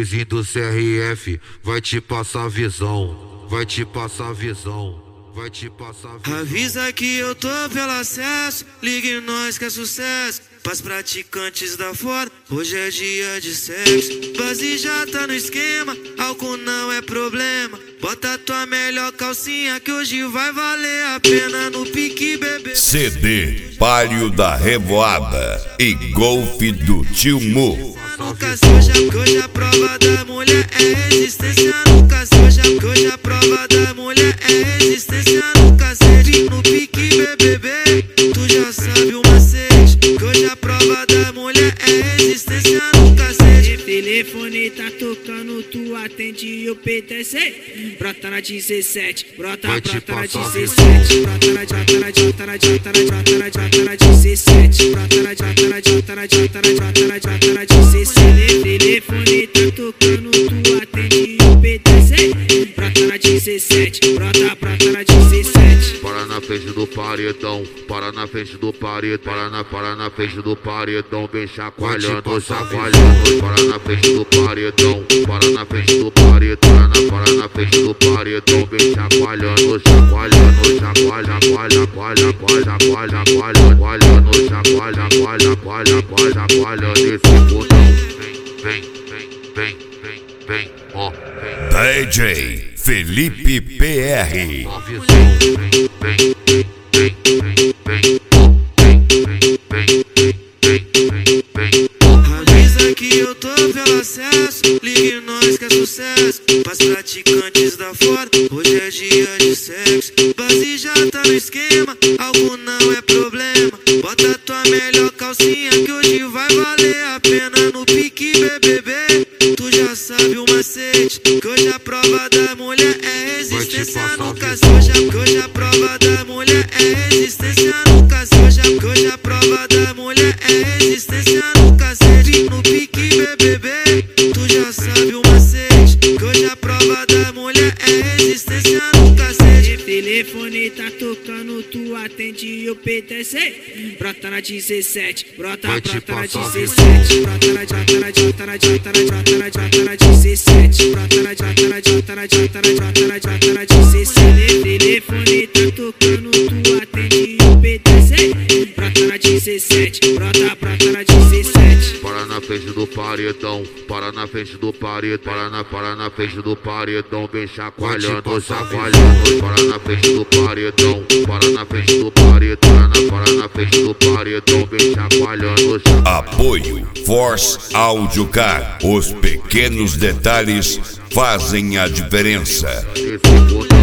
Luizinho do CRF vai te passar visão, vai te passar visão, vai te passar visão. Avisa que eu tô pelo acesso, ligue nós que é sucesso. Pras praticantes da fora, hoje é dia de sexo. Base já tá no esquema, álcool não é problema. Bota tua melhor calcinha que hoje vai valer a pena no pique, bebê. CD Palio da Revoada e Golfe do Tio Mu. Nunca seja, que hoje a prova da mulher é resistência. Nunca seja, que hoje a prova da mulher é resistência. Nunca seja, no pique, bebê. Tu já sabe o macete, que hoje a prova da mulher é resistência. Nunca seja. Telefone tá tocando, tu atende e o PTC. Brota na 17, brota na 17. Brota na 17, brota na 17. Brota na 17. Telefone tá tocando, tu atende o PTC. Brota na 17, brota na 17. Para na frente do paredão, para na frente do paredão, para na frente do paredão, vem chacoalhando, chacoalhando. Para na frente do paredão, para na frente do paredão, para na frente do paredão, vem chacoalhando, chacoalhando, chacoalha, chacoalha, chacoalha, chacoalhando, chacoalha, chacoalha, chacoalha, chacoalhando esse botão. Vem, ó. DJ Felipe PR. Avisa que eu tô pelo acesso, ligue nós que é sucesso. Pras praticantes da fora, hoje é dia de sexo. Base já tá no esquema, algo não é problema. Bota tua melhor calcinha que hoje vai valer a pena no pique, bebê. Tu já sabe o macete, que hoje a prova da mulher é resistência. Nunca seja, que hoje a prova da mulher é resistência. Nunca seja, que hoje a prova da mulher é resistência. Nunca seja, no pique, bebê. Tu já sabe o macete, que hoje a prova da mulher é resistência. Nunca seja. Telefone tá tocando, tu atende e o PTC. Brota na 17, brota na 17. Brota na 17, brota na 17. Brota na 17. Telefone tá tocando, tu atende e o PTC. Brota na 17, brota na 17. Para na frente do paredão, para na frente do paredão, para na frente do paredão, vem chacoalhando, chacoalhando. Para na frente do paredão, para na frente do paredão, para na frente do paredão, vem chacoalhando. Apoio Force Audio Car. Os pequenos detalhes fazem a diferença. Esse